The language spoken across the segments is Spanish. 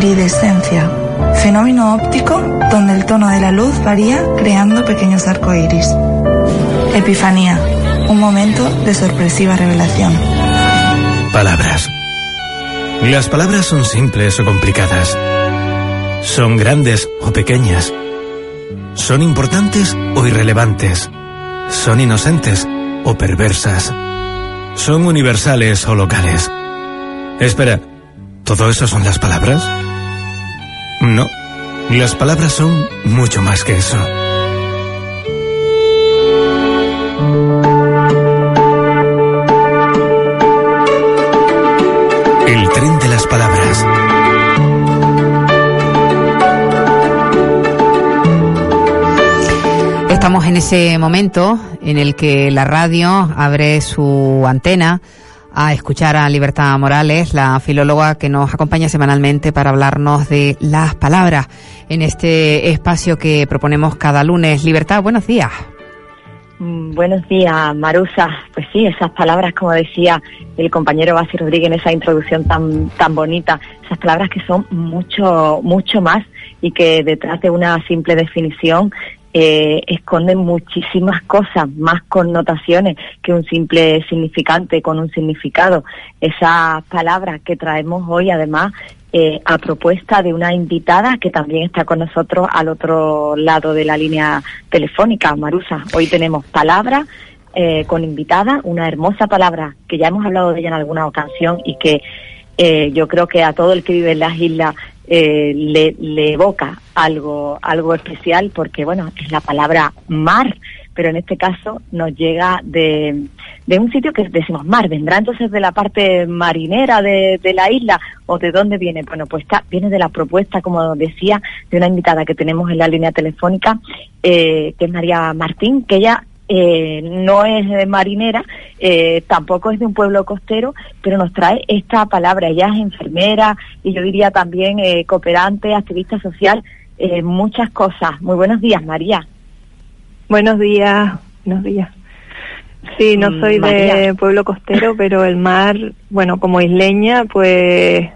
iridescencia, fenómeno óptico donde el tono de la luz varía creando pequeños arcoíris. Epifanía, un momento de sorpresiva revelación. Palabras. Las palabras son simples o complicadas. Son grandes o pequeñas. Son importantes o irrelevantes. Son inocentes o perversas. Son universales o locales. Espera, ¿todo eso son las palabras? No, las palabras son mucho más que eso. El tren de las palabras. Estamos en ese momento en el que la radio abre su antena a escuchar a Libertad Morales, la filóloga que nos acompaña semanalmente para hablarnos de las palabras en este espacio que proponemos cada lunes. Libertad, buenos días. Buenos días, Marusa. Pues sí, esas palabras, como decía el compañero Basi Rodríguez en esa introducción tan bonita, esas palabras que son mucho más y que detrás de una simple definición esconden muchísimas cosas, más connotaciones que un simple significante con un significado. Esas palabras que traemos hoy, además, a propuesta de una invitada que también está con nosotros al otro lado de la línea telefónica, Marusa. Hoy tenemos palabras con invitada, una hermosa palabra que ya hemos hablado de ella en alguna ocasión y que yo creo que a todo el que vive en las islas le evoca algo especial, porque bueno, es la palabra mar, pero en este caso nos llega de un sitio que decimos mar. ¿Vendrá entonces de la parte marinera de la isla o de dónde viene? Bueno, pues viene de la propuesta, como decía, de una invitada que tenemos en la línea telefónica, que es María Martín, que ella no es marinera, tampoco es de un pueblo costero, pero nos trae esta palabra. Ella es enfermera y yo diría también cooperante, activista social, muchas cosas. Muy buenos días, María. Buenos días. Sí, no soy María, de pueblo costero, pero el mar, bueno, como isleña, pues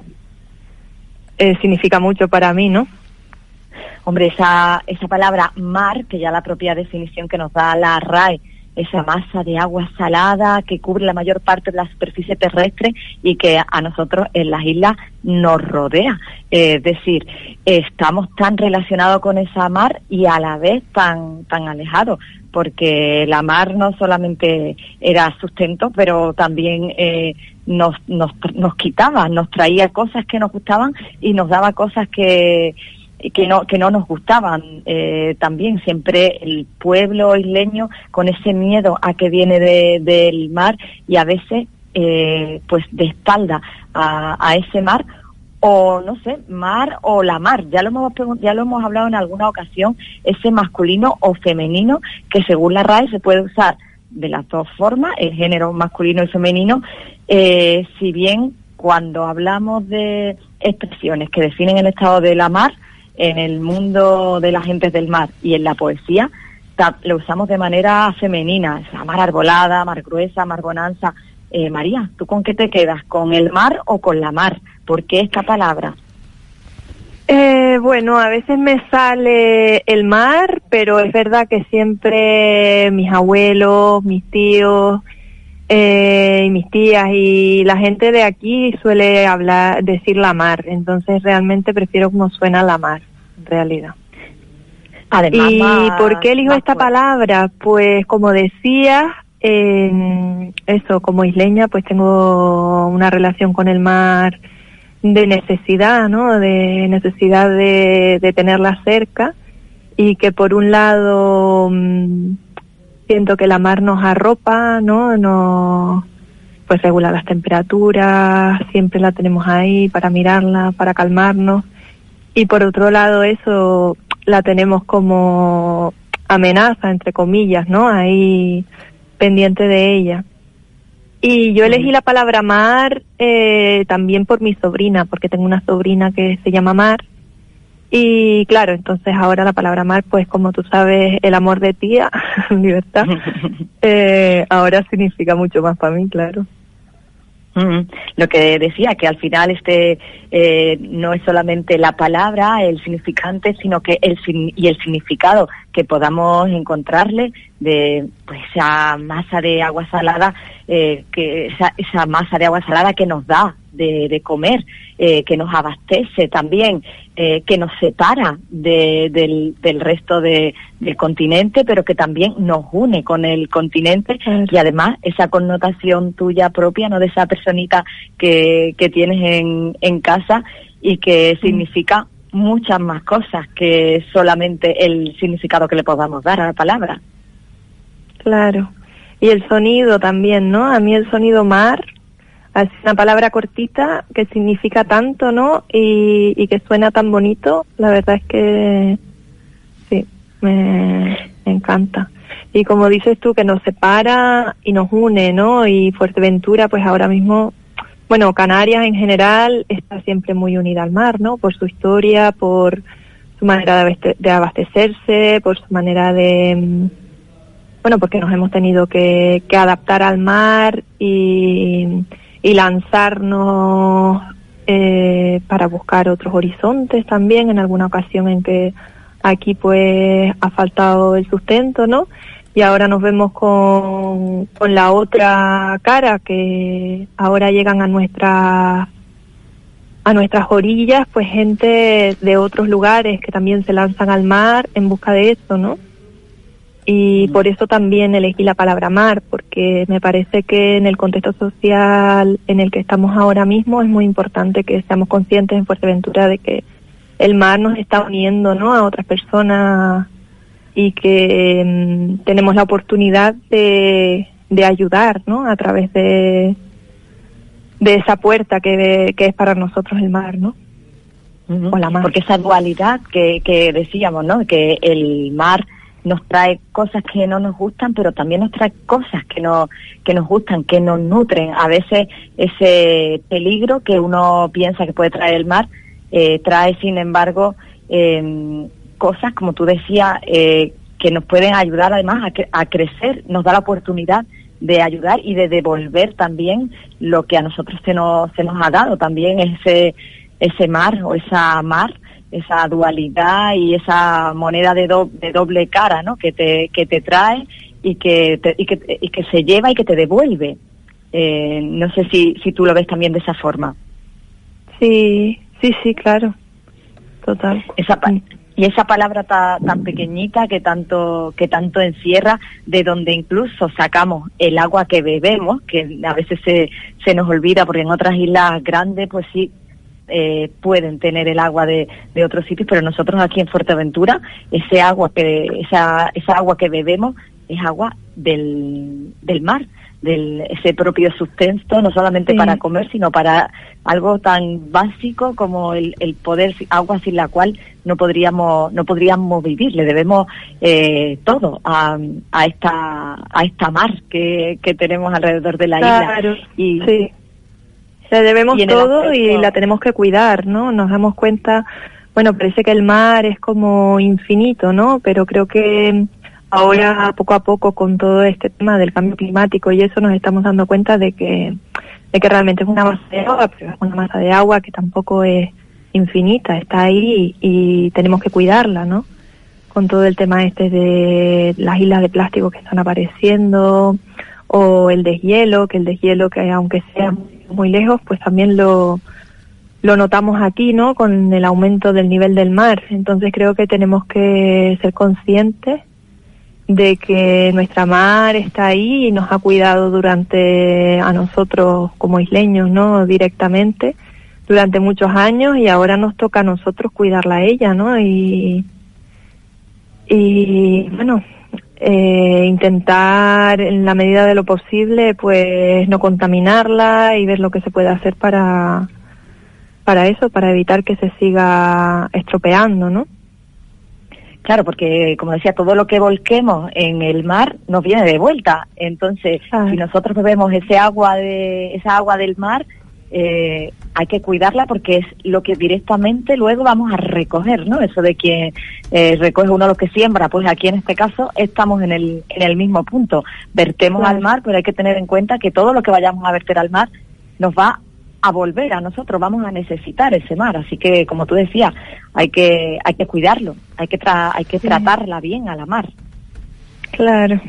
significa mucho para mí, ¿no? Hombre, esa palabra mar, que ya la propia definición que nos da la RAE, esa masa de agua salada que cubre la mayor parte de la superficie terrestre y que a nosotros en las islas nos rodea. Es decir, estamos tan relacionados con esa mar y a la vez tan alejados, porque la mar no solamente era sustento, pero también nos quitaba, nos traía cosas que nos gustaban y nos daba cosas que no nos gustaban. También siempre el pueblo isleño con ese miedo a que viene del mar y a veces pues de espalda a ese mar, o no sé, mar o la mar. Ya lo hemos hablado en alguna ocasión, ese masculino o femenino que según la RAE se puede usar de las dos formas, el género masculino y femenino, si bien cuando hablamos de expresiones que definen el estado de la mar en el mundo de las gentes del mar y en la poesía, lo usamos de manera femenina, esa mar arbolada, mar gruesa, mar bonanza. María, ¿tú con qué te quedas? ¿Con el mar o con la mar? ¿Por qué esta palabra? Bueno, a veces me sale el mar, pero es verdad que siempre mis abuelos, mis tíos y mis tías y la gente de aquí suele decir la mar, entonces realmente prefiero como suena la mar, en realidad. Además, ¿y por qué elijo esta palabra? Pues como decía, eso, como isleña, pues tengo una relación con el mar de necesidad, ¿no? De necesidad de tenerla cerca, y que por un lado siento que la mar nos arropa, ¿no? Pues regula las temperaturas, siempre la tenemos ahí para mirarla, para calmarnos, y por otro lado eso la tenemos como amenaza, entre comillas, ¿no? Ahí pendiente de ella. Y yo elegí la palabra mar también por mi sobrina, porque tengo una sobrina que se llama Mar. Y claro, entonces ahora la palabra mar, pues como tú sabes, el amor de tía, Libertad, ahora significa mucho más para mí, claro. Lo que decía, que al final no es solamente la palabra, el significante, sino que el significado que podamos encontrarle de pues esa masa de agua salada, que esa masa de agua salada que nos da de comer, que nos abastece también, que nos separa del resto del continente, pero que también nos une con el continente, y además esa connotación tuya propia, no de esa personita que tienes en casa, y que significa muchas más cosas que solamente el significado que le podamos dar a la palabra. Claro. Y el sonido también, ¿no? A mí el sonido mar es una palabra cortita que significa tanto, ¿no? Y que suena tan bonito. La verdad es que sí, me encanta. Y como dices tú, que nos separa y nos une, ¿no? Y Fuerteventura, pues ahora mismo, bueno, Canarias en general está siempre muy unida al mar, ¿no? Por su historia, por su manera de abastecerse, por su manera de... Bueno, porque nos hemos tenido que adaptar al mar y lanzarnos para buscar otros horizontes también, en alguna ocasión en que aquí pues ha faltado el sustento, ¿no? Y ahora nos vemos con la otra cara, que ahora llegan a nuestras orillas pues gente de otros lugares que también se lanzan al mar en busca de eso, ¿no? Y por eso también elegí la palabra mar, porque me parece que en el contexto social en el que estamos ahora mismo es muy importante que seamos conscientes en Fuerteventura de que el mar nos está uniendo, ¿no?, a otras personas, y que tenemos la oportunidad de ayudar, ¿no?, a través de esa puerta que es para nosotros el mar, ¿no? O la mar. Porque esa dualidad que decíamos, ¿no?, que el mar nos trae cosas que no nos gustan, pero también nos trae cosas que nos gustan, que nos nutren. A veces ese peligro que uno piensa que puede traer el mar, trae, sin embargo, cosas, como tú decías, que nos pueden ayudar además a crecer, nos da la oportunidad de ayudar y de devolver también lo que a nosotros se nos ha dado, también ese mar o esa mar, esa dualidad y esa moneda de doble cara, ¿no?, que te trae y que se lleva y que te devuelve. No sé si tú lo ves también de esa forma. Sí, claro, total. Y esa palabra tan pequeñita que tanto encierra, de donde incluso sacamos el agua que bebemos, que a veces se nos olvida, porque en otras islas grandes pues sí pueden tener el agua de otros sitios, pero nosotros aquí en Fuerteventura esa agua que bebemos es agua del mar, ese propio sustento, no solamente para comer, sino para algo tan básico como el poder, agua sin la cual no podríamos vivir. Le debemos todo a esta mar que tenemos alrededor de la isla. Y sí, le debemos todo y la tenemos que cuidar, ¿no? Nos damos cuenta, bueno, parece que el mar es como infinito, ¿no? Pero creo que ahora, poco a poco, con todo este tema del cambio climático y eso, nos estamos dando cuenta de que realmente es una masa de agua, pero es una masa de agua que tampoco es infinita, está ahí y tenemos que cuidarla, ¿no? Con todo el tema de las islas de plástico que están apareciendo, o el deshielo, que aunque sea muy lejos, pues también lo notamos aquí, ¿no?, con el aumento del nivel del mar. Entonces creo que tenemos que ser conscientes de que nuestra mar está ahí y nos ha cuidado a nosotros como isleños, ¿no?, directamente durante muchos años, y ahora nos toca a nosotros cuidarla a ella, ¿no? Y bueno, intentar en la medida de lo posible pues no contaminarla y ver lo que se puede hacer para eso, para evitar que se siga estropeando, ¿no? Claro, porque como decía, todo lo que volquemos en el mar nos viene de vuelta. Entonces, si nosotros bebemos esa agua del mar, hay que cuidarla, porque es lo que directamente luego vamos a recoger, ¿no? Eso de que recoge uno lo que siembra, pues aquí en este caso estamos en el mismo punto. Vertemos al mar, pero hay que tener en cuenta que todo lo que vayamos a verter al mar nos va a volver a nosotros, vamos a necesitar ese mar, así que como tú decías, hay que cuidarlo, hay que tratarla bien a la mar. Claro.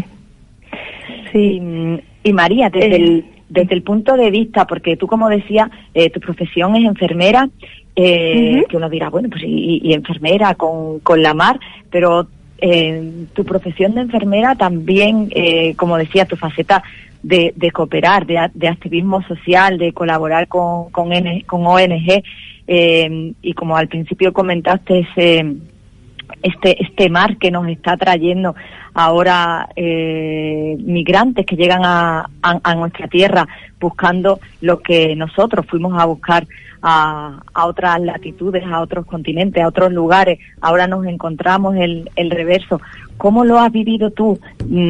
Sí. Y María, desde el punto de vista, porque tú, como decías, tu profesión es enfermera, que uno dirá, bueno, pues y enfermera con la mar, pero tu profesión de enfermera también, como decía, tu faceta de cooperar, de activismo social, de colaborar con ONG, y como al principio comentaste, este mar que nos está trayendo ahora migrantes que llegan a nuestra tierra buscando lo que nosotros fuimos a buscar a otras latitudes, a otros continentes, a otros lugares. Ahora nos encontramos el reverso. ¿Cómo lo has vivido tú?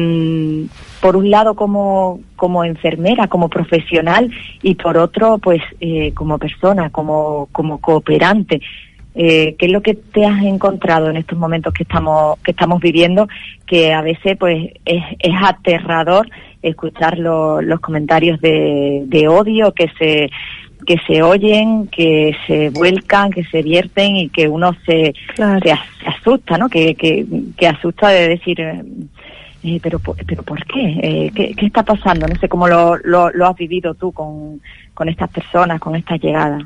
Por un lado como enfermera, como profesional, y por otro pues como persona, como cooperante. ¿Qué es lo que te has encontrado en estos momentos que estamos viviendo? Que a veces pues es aterrador escuchar los comentarios de odio que se oyen, que se vuelcan, que se vierten, y que uno se asusta, ¿no? Que asusta de decir, pero ¿por qué? ¿Qué está pasando? No sé cómo lo has vivido tú con estas personas, con estas llegadas.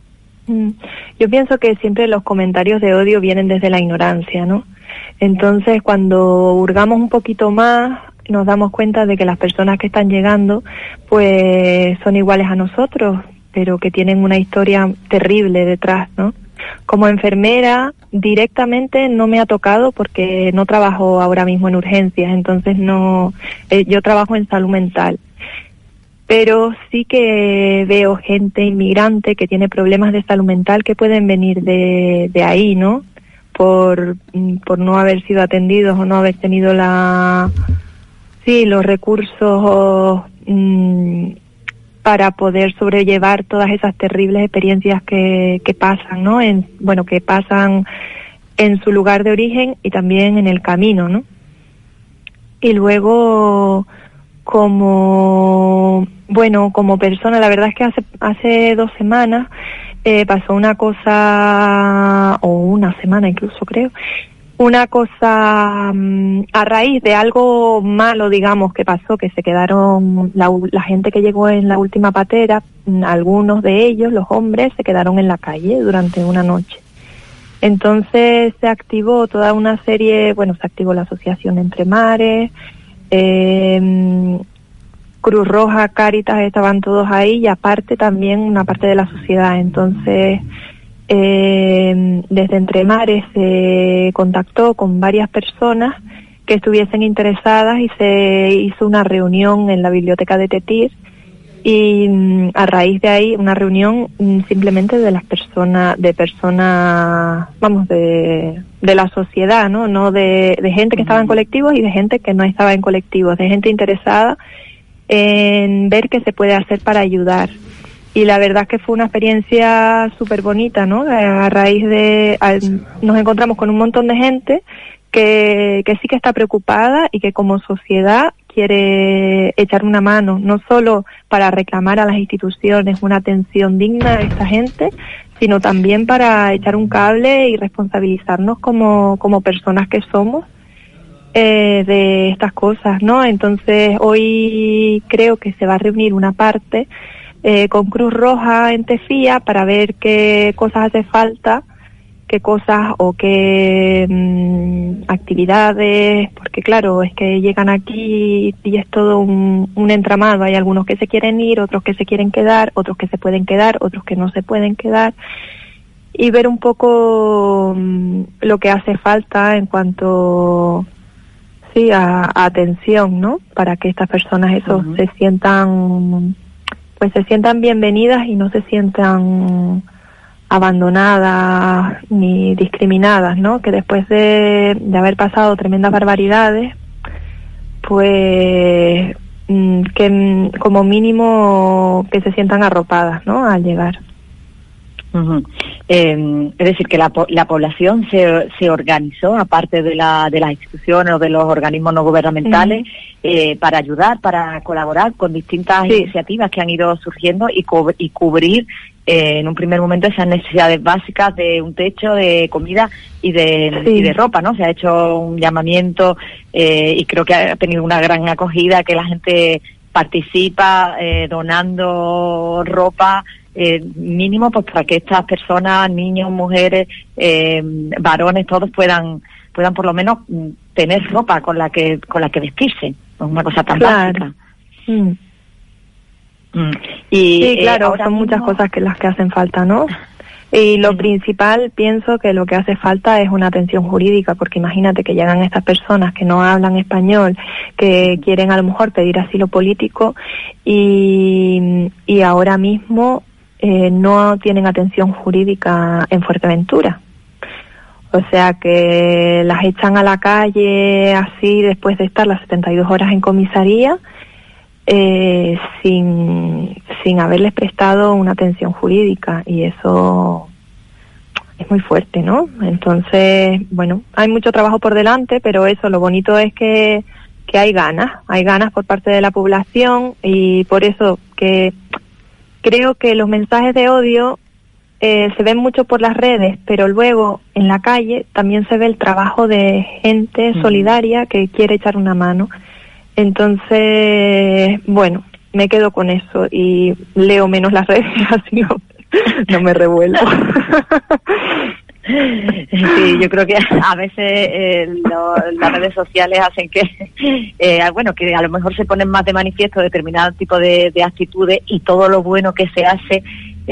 Yo pienso que siempre los comentarios de odio vienen desde la ignorancia, ¿no? Entonces, cuando hurgamos un poquito más, nos damos cuenta de que las personas que están llegando, pues son iguales a nosotros, pero que tienen una historia terrible detrás, ¿no? Como enfermera, directamente no me ha tocado porque no trabajo ahora mismo en urgencias, entonces no, yo trabajo en salud mental. Pero sí que veo gente inmigrante que tiene problemas de salud mental que pueden venir de ahí, ¿no? Por no haber sido atendidos o no haber tenido los recursos para poder sobrellevar todas esas terribles experiencias que pasan, ¿no? Que pasan en su lugar de origen y también en el camino, ¿no? Y luego, como persona, la verdad es que hace 2 semanas pasó una cosa, o una semana incluso creo, una cosa a raíz de algo malo, digamos, que pasó, que se quedaron, la gente que llegó en la última patera, algunos de ellos, los hombres, se quedaron en la calle durante una noche. Entonces se activó toda una serie, se activó la asociación Entre Mares, Cruz Roja, Cáritas, estaban todos ahí, y aparte también una parte de la sociedad. Entonces, desde Entre Mares se contactó con varias personas que estuviesen interesadas y se hizo una reunión en la biblioteca de Tetir, y a raíz de ahí una reunión simplemente de las personas, de la sociedad, no de gente que estaba en colectivos y de gente que no estaba en colectivos, de gente interesada en ver qué se puede hacer para ayudar. Y la verdad es que fue una experiencia súper bonita, ¿no? A raíz nos encontramos con un montón de gente que sí que está preocupada y que como sociedad quiere echar una mano, no solo para reclamar a las instituciones una atención digna a esta gente, sino también para echar un cable y responsabilizarnos como personas que somos de estas cosas, ¿no? Entonces hoy creo que se va a reunir una parte con Cruz Roja en Tefía para ver qué cosas hace falta, qué cosas o qué actividades, porque claro, es que llegan aquí y es todo un entramado. Hay algunos que se quieren ir, otros que se quieren quedar, otros que se pueden quedar, otros que no se pueden quedar, y ver un poco lo que hace falta en cuanto a atención, ¿no? Para que estas personas se sientan bienvenidas y no se sientan abandonadas ni discriminadas, ¿no? Que después de haber pasado tremendas barbaridades, pues que como mínimo que se sientan arropadas, ¿no? Al llegar. Es decir, que la población se organizó, aparte de las instituciones o de los organismos no gubernamentales, para ayudar, para colaborar con distintas iniciativas que han ido surgiendo y cubrir en un primer momento esas necesidades básicas de un techo, de comida y de ropa, ¿no? Se ha hecho un llamamiento y creo que ha tenido una gran acogida, que la gente participa donando ropa, mínimo pues para que estas personas, niños, mujeres, varones, todos puedan por lo menos tener ropa con la que vestirse. No es una cosa tan básica. Y claro, son muchas cosas las que hacen falta, ¿no? Y lo principal, pienso que lo que hace falta es una atención jurídica, porque imagínate que llegan estas personas que no hablan español, que quieren a lo mejor pedir asilo político y ahora mismo no tienen atención jurídica en Fuerteventura. O sea que las echan a la calle así después de estar las 72 horas en comisaría, sin haberles prestado una atención jurídica, y eso es muy fuerte, ¿no? Entonces, bueno, hay mucho trabajo por delante, pero eso, lo bonito es que hay ganas por parte de la población, y por eso que creo que los mensajes de odio se ven mucho por las redes, pero luego en la calle también se ve el trabajo de gente solidaria que quiere echar una mano. Entonces, bueno, me quedo con eso y leo menos las redes, así no me revuelvo. Sí, yo creo que a veces las redes sociales hacen que que a lo mejor se ponen más de manifiesto determinado tipo de actitudes, y todo lo bueno que se hace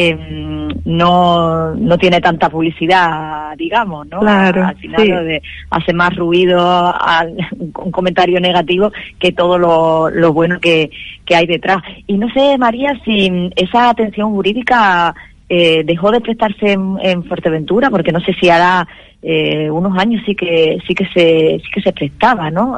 no tiene tanta publicidad, digamos, ¿no? Claro, al final hace más ruido un comentario negativo que todo lo bueno que hay detrás. Y no sé, María, si esa atención jurídica dejó de prestarse en Fuerteventura, porque no sé si hará unos años sí que se prestaba, ¿no?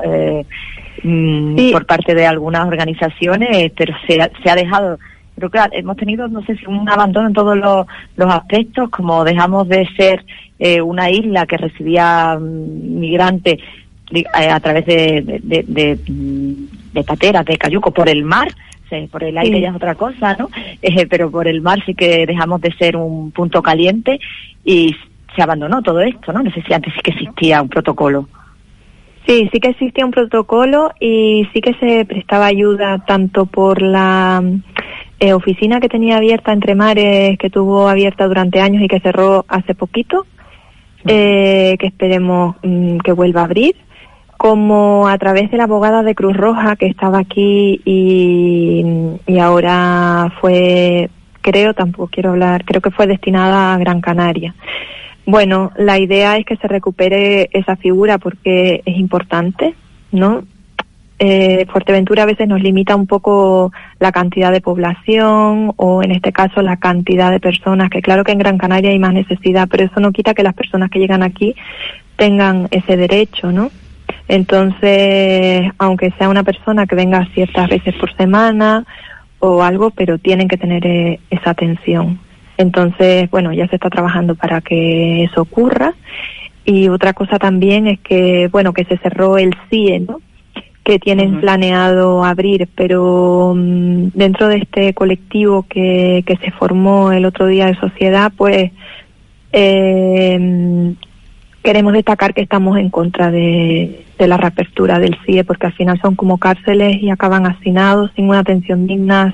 Por parte de algunas organizaciones, pero se ha dejado. Creo que hemos tenido, no sé si un abandono en todos los aspectos, como dejamos de ser una isla que recibía migrantes a través de pateras, de cayucos por el mar. Por el aire ya es otra cosa, ¿no? Pero por el mar sí que dejamos de ser un punto caliente y se abandonó todo esto, ¿no? No sé si antes sí que existía un protocolo. Sí que existía un protocolo y sí que se prestaba ayuda tanto por la oficina que tenía abierta Entre Mares, que tuvo abierta durante años y que cerró hace poquito, que esperemos que vuelva a abrir, como a través de la abogada de Cruz Roja que estaba aquí y ahora fue, creo que fue destinada a Gran Canaria. Bueno, la idea es que se recupere esa figura porque es importante, ¿no? Fuerteventura a veces nos limita un poco la cantidad de población, o en este caso la cantidad de personas, que claro que en Gran Canaria hay más necesidad, pero eso no quita que las personas que llegan aquí tengan ese derecho, ¿no? Entonces, aunque sea una persona que venga ciertas veces por semana o algo, pero tienen que tener esa atención. Entonces, bueno, ya se está trabajando para que eso ocurra. Y otra cosa también es que, bueno, que se cerró el CIE, ¿no? Que tienen planeado abrir, pero dentro de este colectivo que se formó el otro día de sociedad, pues queremos destacar que estamos en contra de la reapertura del CIE, porque al final son como cárceles y acaban hacinados, sin una atención digna,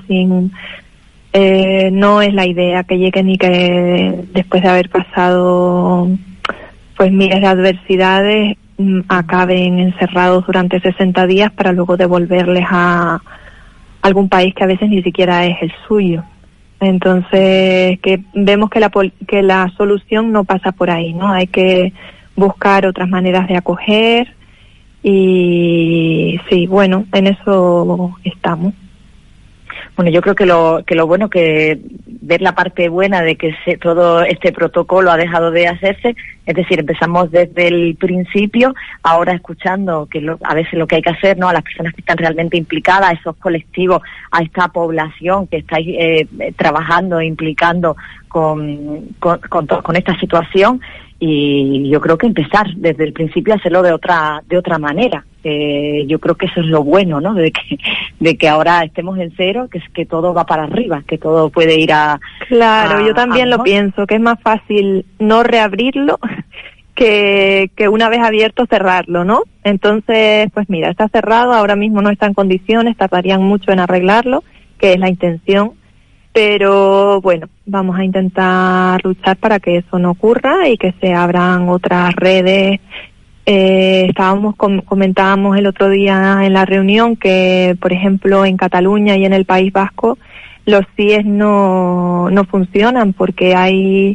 no es la idea que lleguen y que después de haber pasado pues miles de adversidades acaben encerrados durante 60 días para luego devolverles a algún país que a veces ni siquiera es el suyo. Entonces, que vemos que la solución no pasa por ahí, ¿no? Hay que buscar otras maneras de acoger y sí, bueno, en eso estamos. Bueno, yo creo que lo bueno, que ver la parte buena de que todo este protocolo ha dejado de hacerse, es decir, empezamos desde el principio, ahora escuchando que a veces lo que hay que hacer, ¿no?, a las personas que están realmente implicadas, a esos colectivos, a esta población que estáis trabajando e implicando con esta situación. Y yo creo que empezar desde el principio a hacerlo de otra manera. Yo creo que eso es lo bueno, ¿no? De que ahora estemos en cero, que todo va para arriba, que todo puede ir a... Claro, yo también lo pienso, que es más fácil no reabrirlo que una vez abierto cerrarlo, ¿no? Entonces, pues mira, está cerrado, ahora mismo no está en condiciones, tardarían mucho en arreglarlo, que es la intención. Pero bueno, vamos a intentar luchar para que eso no ocurra y que se abran otras redes. Comentábamos el otro día en la reunión que, por ejemplo, en Cataluña y en el País Vasco los CIES no funcionan porque hay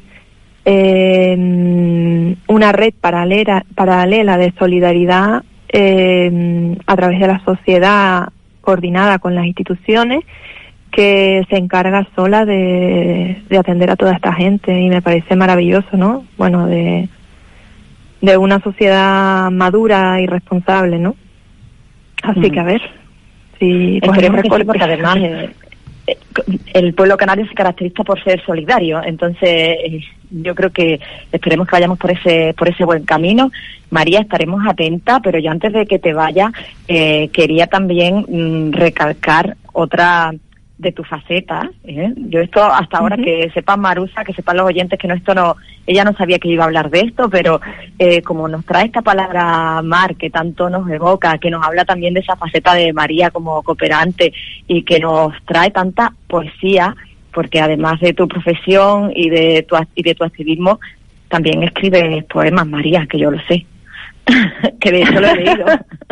una red paralela de solidaridad a través de la sociedad coordinada con las instituciones, que se encarga sola de atender a toda esta gente, y me parece maravilloso, ¿no? Bueno, de una sociedad madura y responsable, ¿no? Así que a ver, si esperemos que sí, porque además el pueblo canario se caracteriza por ser solidario, entonces yo creo que esperemos que vayamos por ese buen camino. María, estaremos atentas, pero yo antes de que te vaya quería también recalcar otra de tu faceta, Yo esto hasta ahora, que sepan Marusa, que sepan los oyentes que ella no sabía que iba a hablar de esto, pero como nos trae esta palabra mar que tanto nos evoca, que nos habla también de esa faceta de María como cooperante y que nos trae tanta poesía, porque además de tu profesión y de tu activismo, también escribes poemas, María, que yo lo sé, que de hecho lo he leído.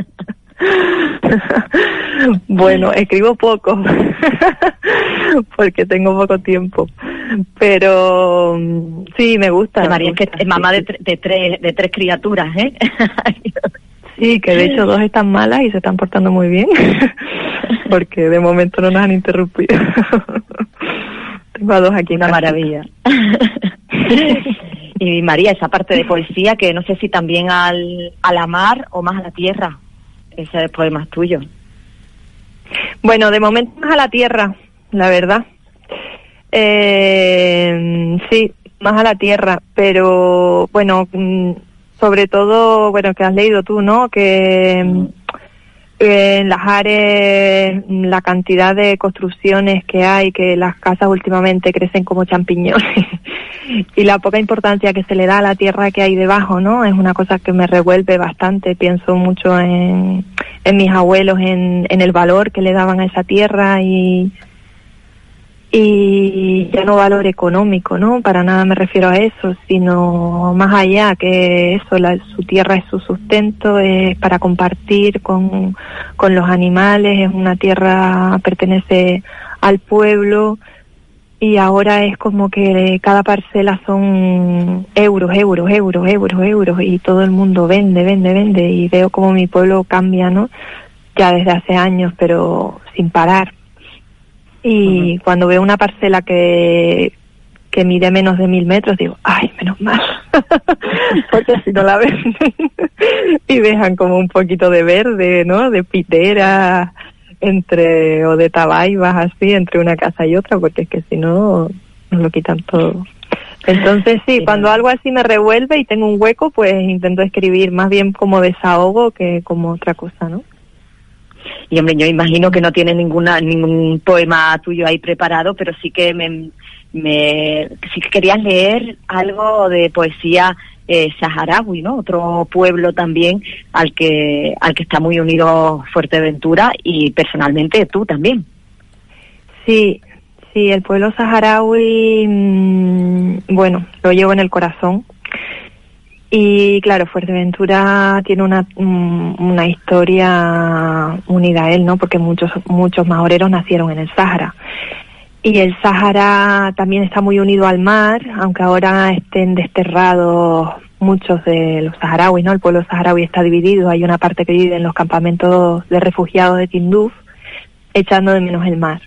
Bueno, escribo poco porque tengo poco tiempo, pero sí, me gusta. María, que es mamá de tres criaturas, Sí, que de hecho 2 están malas y se están portando muy bien porque de momento no nos han interrumpido. Tengo a 2 aquí. Una maravilla. Y María, esa parte de poesía, que no sé si también a la mar o más a la tierra. Ese poema es tuyo. Bueno, de momento más a la tierra, la verdad. Sí, más a la tierra, pero bueno, sobre todo, bueno, que has leído tú, ¿no? Que en Las Ares la cantidad de construcciones que hay, que las casas últimamente crecen como champiñones y la poca importancia que se le da a la tierra que hay debajo, ¿no? Es una cosa que me revuelve bastante. Pienso mucho en mis abuelos, en el valor que le daban a esa tierra y ya no valor económico, ¿no? Para nada me refiero a eso, sino más allá, que eso, su tierra es su sustento, es para compartir con los animales, es una tierra, pertenece al pueblo, y ahora es como que cada parcela son euros, y todo el mundo vende, y veo como mi pueblo cambia, ¿no? Ya desde hace años, pero sin parar. Y cuando veo una parcela que mide menos de 1000 metros, digo, ay, menos mal, porque si no la venden y dejan como un poquito de verde, ¿no? De pitera o de tabaibas, así, entre una casa y otra, porque es que si no, nos lo quitan todo. Entonces sí, cuando algo así me revuelve y tengo un hueco, pues intento escribir más bien como desahogo que como otra cosa, ¿no? Y hombre, yo imagino que no tienes ningún poema tuyo ahí preparado, pero sí que sí que querías leer algo de poesía saharaui, ¿no? Otro pueblo también al que está muy unido Fuerteventura, y personalmente tú también. Sí, el pueblo saharaui, bueno, lo llevo en el corazón. Y claro, Fuerteventura tiene una historia unida a él, ¿no? Porque muchos maoreros nacieron en el Sáhara. Y el Sáhara también está muy unido al mar, aunque ahora estén desterrados muchos de los saharauis, ¿no? El pueblo saharaui está dividido, hay una parte que vive en los campamentos de refugiados de Tinduf, echando de menos el mar.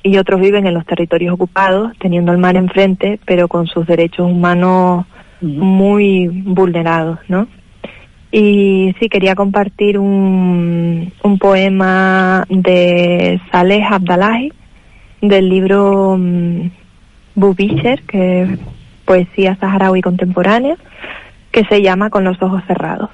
y otros viven en los territorios ocupados, teniendo el mar enfrente, pero con sus derechos humanos muy vulnerados, ¿no? Y sí, quería compartir un poema de Saleh Abdallahi, del libro Bubisher, que es poesía saharaui contemporánea, que se llama Con los ojos cerrados.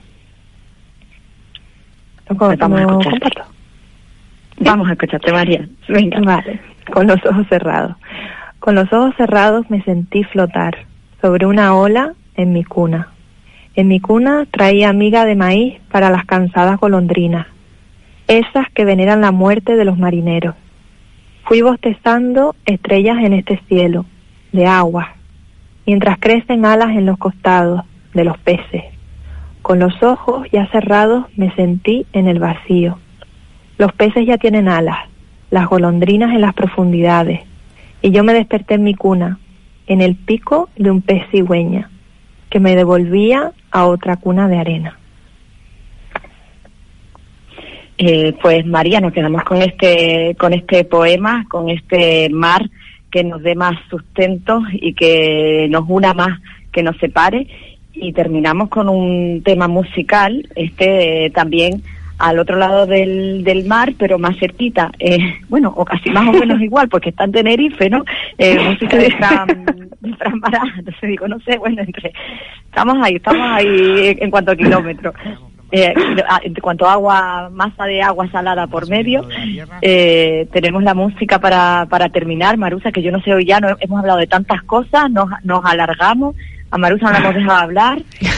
Vamos a escucharte. Vamos a escucharte, María. Venga. Vale, con los ojos cerrados. Con los ojos cerrados me sentí flotar sobre una ola en mi cuna. En mi cuna traía miga de maíz para las cansadas golondrinas, esas que veneran la muerte de los marineros. Fui bostezando estrellas en este cielo, de agua, mientras crecen alas en los costados de los peces. Con los ojos ya cerrados me sentí en el vacío. Los peces ya tienen alas, las golondrinas en las profundidades, y yo me desperté en mi cuna, en el pico de un pez cigüeña, que me devolvía a otra cuna de arena. Pues María, nos quedamos con este poema, con este mar que nos dé más sustento y que nos una más, que nos separe, y terminamos con un tema musical, también al otro lado del mar, pero más cerquita, bueno, o casi más o menos igual, porque está en Tenerife, ¿no? Música de Fran Baraja, entonces digo, no sé, bueno, estamos ahí en cuanto a kilómetros. En cuanto a agua, masa de agua salada por medio, tenemos la música para terminar, Marusa, que yo no sé, hoy ya no hemos hablado de tantas cosas, nos alargamos. A Marusa no la hemos dejado hablar.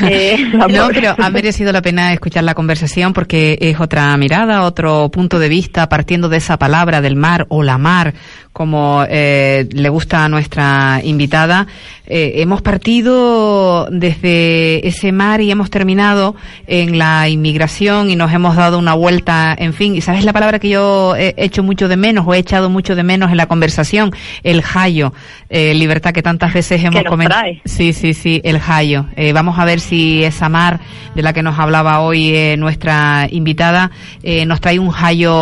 No, pero ha merecido la pena escuchar la conversación porque es otra mirada, otro punto de vista, partiendo de esa palabra del mar o la mar, como le gusta a nuestra invitada. Hemos partido desde ese mar y hemos terminado en la inmigración y nos hemos dado una vuelta, en fin. ¿Y sabes la palabra que yo he hecho mucho de menos o he echado mucho de menos en la conversación? El jayo, libertad, que tantas veces hemos comentado. Sí, el jayo. Vamos a ver si esa mar de la que nos hablaba hoy nuestra invitada nos trae un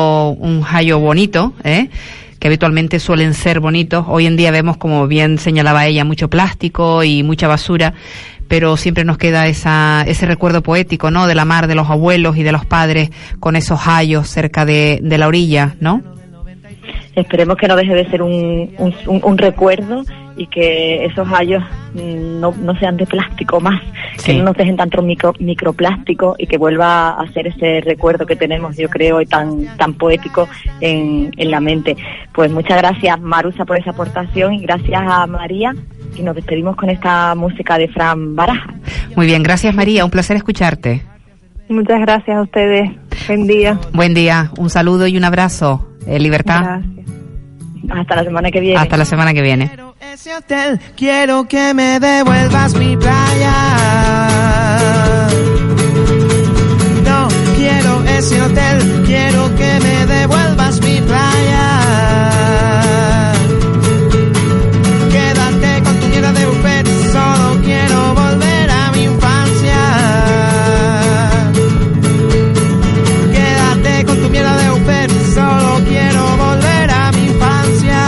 jayo bonito, que habitualmente suelen ser bonitos. Hoy en día vemos, como bien señalaba ella, mucho plástico y mucha basura, pero siempre nos queda ese recuerdo poético, ¿no?, de la mar, de los abuelos y de los padres con esos jayos cerca de la orilla, ¿no? Esperemos que no deje de ser un recuerdo y que esos jayos no sean de plástico más, que no nos dejen tanto microplástico y que vuelva a ser ese recuerdo que tenemos, yo creo, tan poético en la mente. Pues muchas gracias, Marusa, por esa aportación, y gracias a María, y nos despedimos con esta música de Fran Baraja. Muy bien, gracias María, un placer escucharte. Muchas gracias a ustedes, buen día. Buen día, un saludo y un abrazo. Libertad. Gracias. Hasta la semana que viene. Hasta la semana que viene. Ese hotel, quiero que me devuelvas mi playa. No quiero ese hotel, quiero que me devuelvas mi playa. Quédate con tu mierda de buffet, solo quiero volver a mi infancia. Quédate con tu mierda de buffet, solo quiero volver a mi infancia.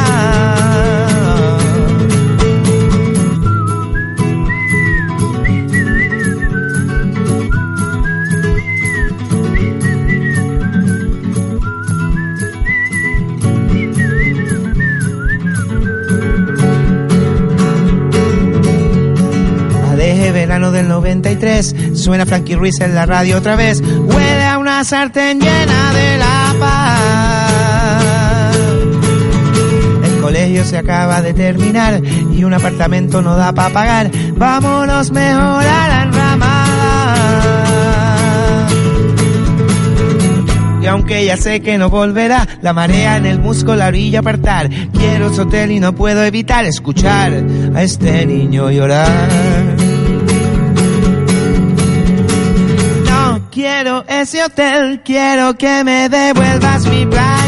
Verano del 93, suena Frankie Ruiz en la radio otra vez, huele a una sartén llena de la paz. El colegio se acaba de terminar y un apartamento no da para pagar, vámonos mejor a la enramada. Y aunque ya sé que no volverá, la marea en el musgo la orilla apartar, quiero ese hotel y no puedo evitar escuchar a este niño llorar. Quiero ese hotel, quiero que me devuelvas mi playa.